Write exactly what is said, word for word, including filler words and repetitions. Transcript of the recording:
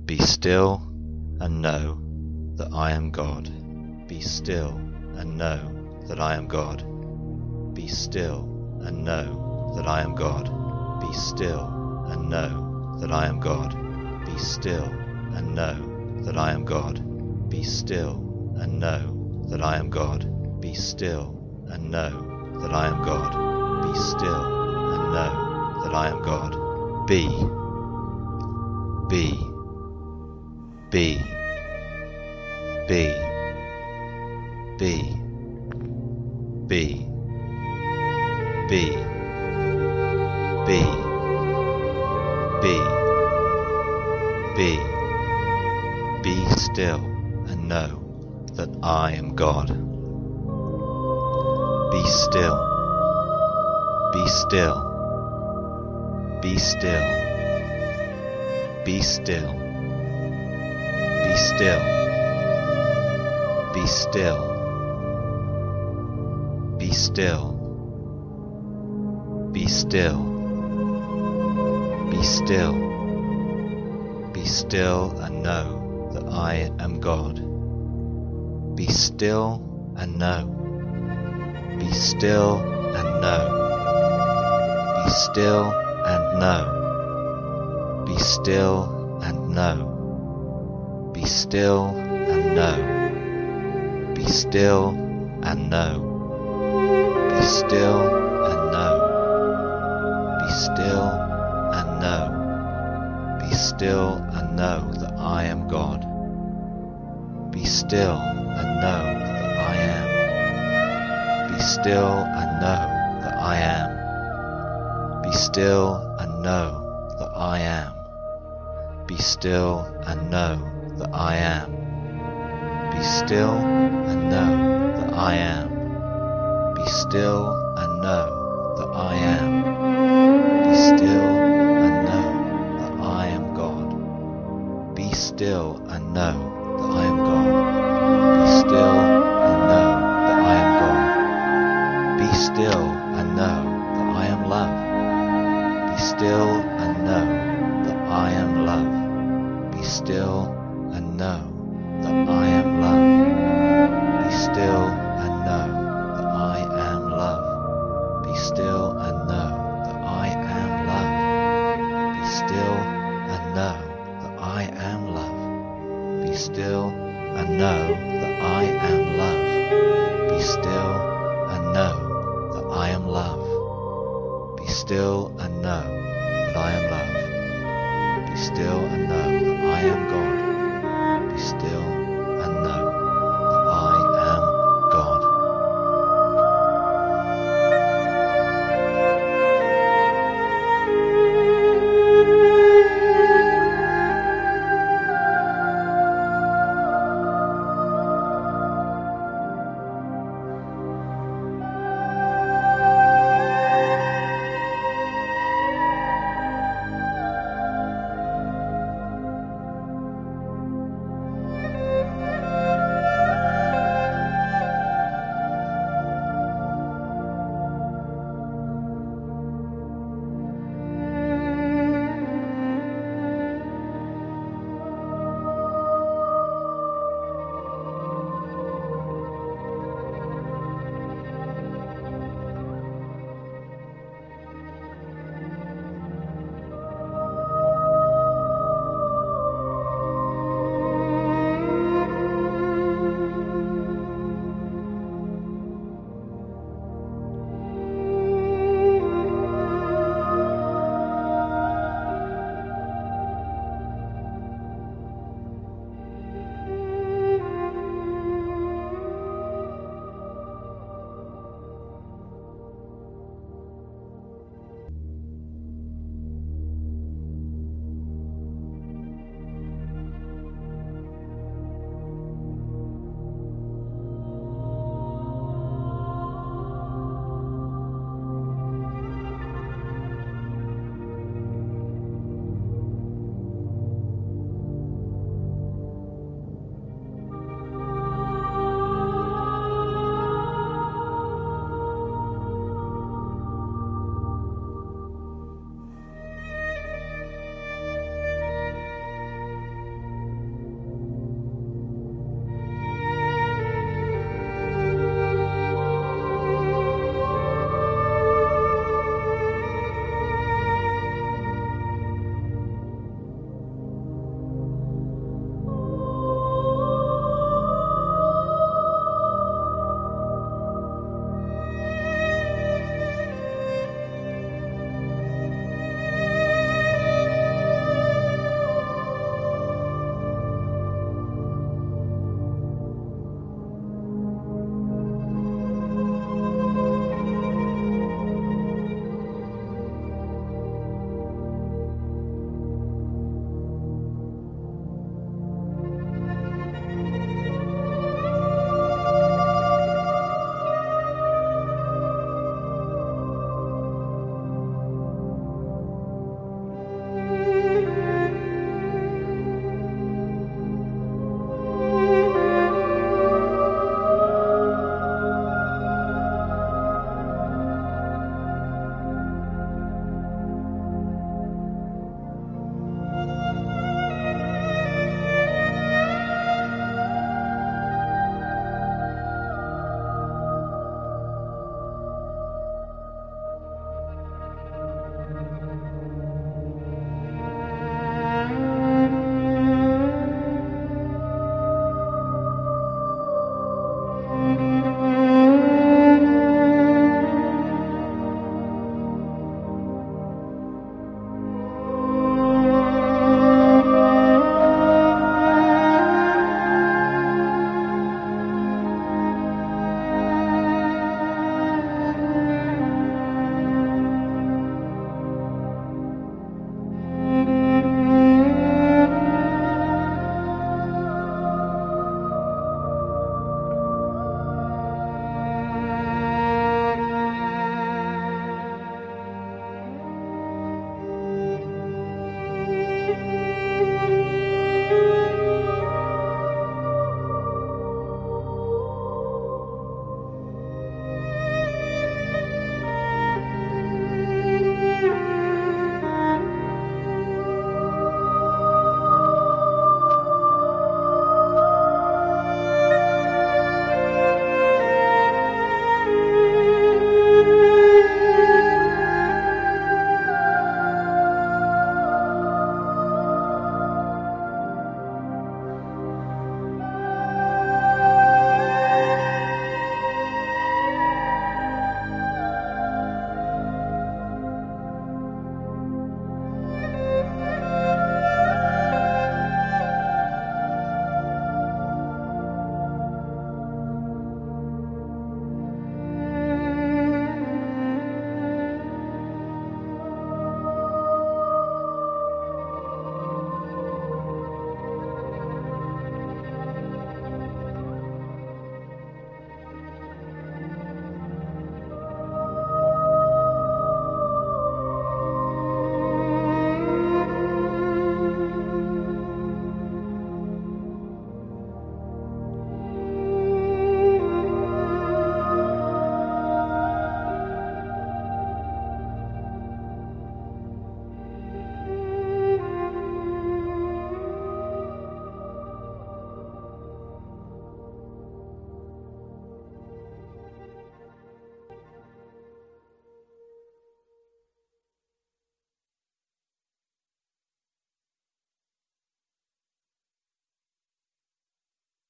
Be still and know that I am God. Be still and know that I am God. Be still and know that I am God. Be still and know that I am God. Be still and know that I am God. Be still and know that I am God. Be still and know that I am God. Be still and know that I am God. Be, be, be, be, be, be, be, be, be, be, be still and know that I am God. Be still, be still, be still, be still, be still, be still, be still, be still, be still, be still and know that I am God. Be still and know. Be still and know. Be still and know. Be still and know. Be still and know. Be still and know. Be still and know. Be still and know. Be still and know that I am God. Be still and know that I am. Be still and know that I am. Be still and know that I am. Be still and know that I am. Be still and know that I am. Be still and know that I am. Be still and know that I am God. Be still and know that I am God. Be still and know that I am God. Be still and know that I am love. Be still and know that I am love. Be still and know that I am love. Be still and know that I am love. Be still and know that I am love. Be still and know that I am love. Be still and know that I am love. Be still and know that I am love. Be still